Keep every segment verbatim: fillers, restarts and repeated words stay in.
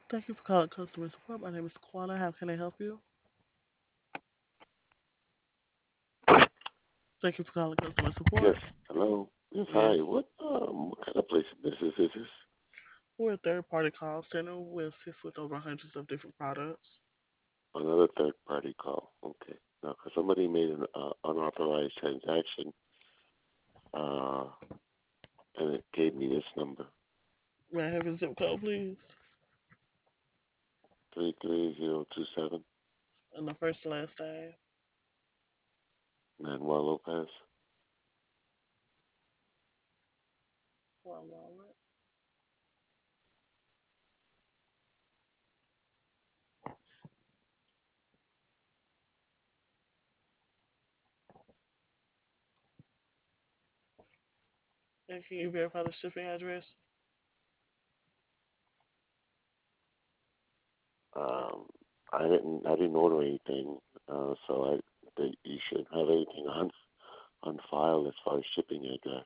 Thank you for calling customer support. My name is Kwana. How can I help you? Thank you for calling customer Yes. support. Hello. Yes. Yes. Hi. What um what kind of place of business is this? We're a third party call center. We assist with over hundreds of different products. Another third party call. Okay. Now, 'cause somebody made an uh, unauthorized transaction, uh, and it gave me this number May I have your zip code, please? three three zero two seven. And the first and last name. Manuel Lopez. One moment. And can you verify the shipping address? Um, I didn't I didn't order anything, uh, so I they, you shouldn't have anything on on file as far as shipping address.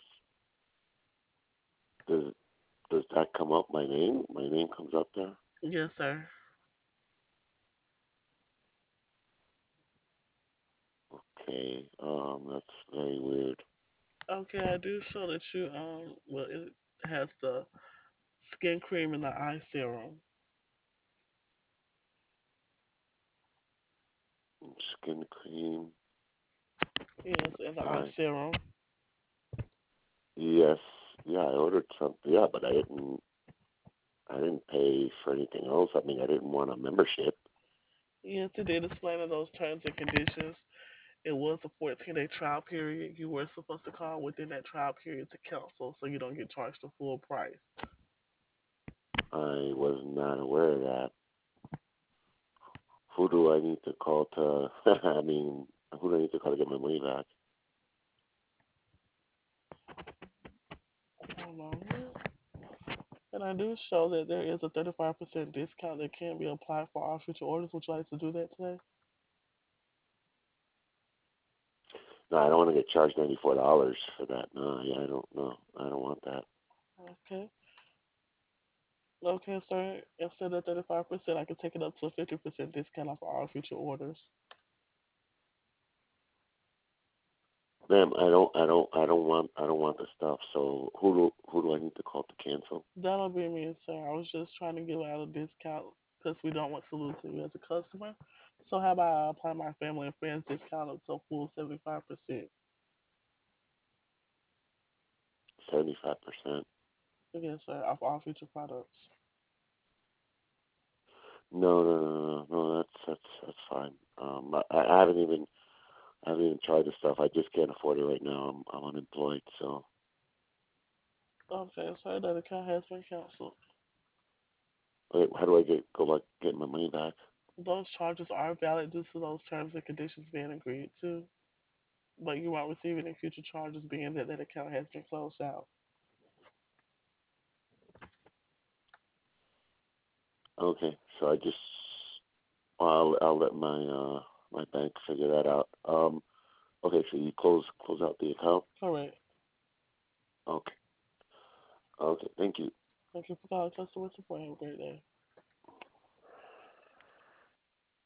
Does does that come up? My name my name comes up there. Yes, sir. Okay. Um, that's very weird. Okay, I do show that you um well it has the skin cream and the eye serum. Skin cream. Yes, and the eye I serum. yes, yeah, I ordered something. Yeah, but I didn't. I didn't pay for anything else. I mean, I didn't want a membership. Yes, it did explain in those terms and conditions. It was a fourteen day trial period. You were supposed to call within that trial period to cancel so you don't get charged the full price. I was not aware of that. Who do I need to call to? I mean, who do I need to call to get my money back? Hold on. And I do show that there is a thirty-five percent discount that can be applied for all future orders. Would you like to do that today? No, I don't want to get charged ninety four dollars for that. No, yeah, I don't know. I don't want that. Okay. Okay, sir. Instead of thirty-five percent, I can take it up to a fifty percent discount off all future orders. Ma'am, I don't, I don't, I don't want, I don't want the stuff. So who do, who do I need to call to cancel? That'll be me, sir. I was just trying to give out a discount because we don't want to lose you as a customer. So how about I apply my family and friends discount up to a full seventy-five percent? Seventy five percent. Yes, sir, off all future products. No, no, no, no, no. That's that's that's fine. Um, I, I haven't even I haven't even tried the stuff. I just can't afford it right now. I'm I'm unemployed. So Okay, sir, that account has been canceled. wait, how do I get go back get my money back? Those charges are valid due to those terms and conditions being agreed to, but you won't receive any future charges being that that account has been closed out. Okay, so I just I'll I'll let my uh my bank figure that out. Um, okay, so you close close out the account. Correct. Okay, okay, thank you. Thank you for calling customer support. Have a great day.